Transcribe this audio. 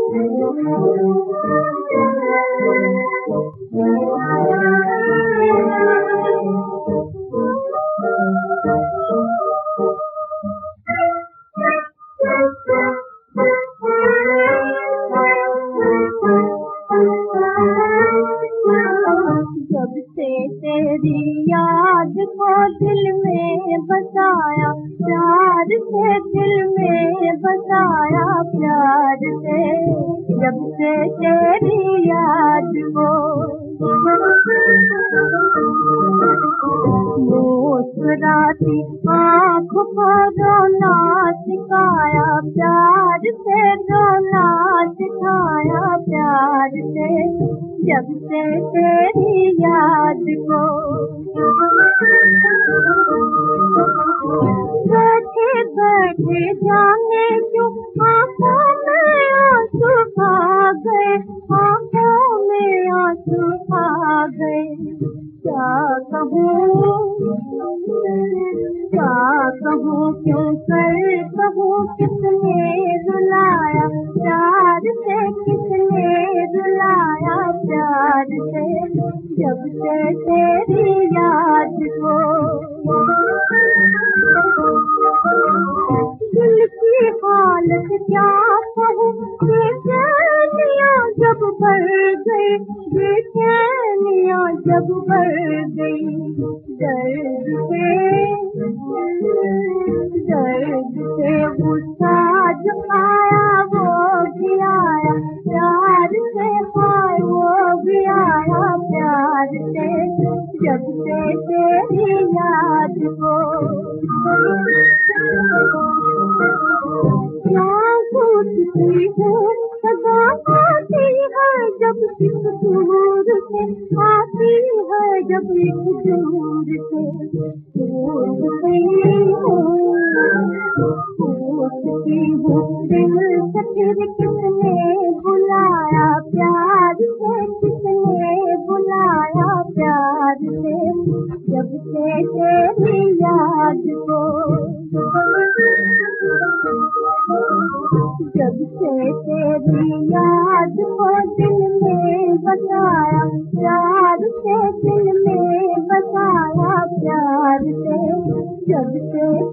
जब से तेरी याद को दिल में बसाया, प्यार से दिल में बसाया, प्यार से जब से तेरी याद को मुस्कुराती आँखों को रोना सिखाया, प्यार से रोना सिखाया, प्यार से जब से तेरी याद को बैठे बैठे जाने क्यों आँखों में आंसू आ गए, आँखों में आंसू आ गए। क्या कहूँ क्यों कर कहूँ, किसने रुलाया, प्यार से किसने रुलाया, प्यार से जब से तेरी याद को दिल की हालत क्या कहूँ, बेचैनियाँ जब बढ़ गई, बेचैनियाँ जब बढ़ गई, दर्द से गुस्सा जो आया वो भी आया, प्यार से हाय वो भी आया, प्यार से जब से तेरी याद को पूछती हूँ सदा आती है जब एक दूर से, आती है जब एक दूर से, पूछती हूँ दिल से फिर किसने बुलाया, प्यार से किसने बुलाया, प्यार से जब से तेरी याद को जब से तेरी याद को दिल में बसाया, प्यार से दिल में बसाया, प्यार से जब से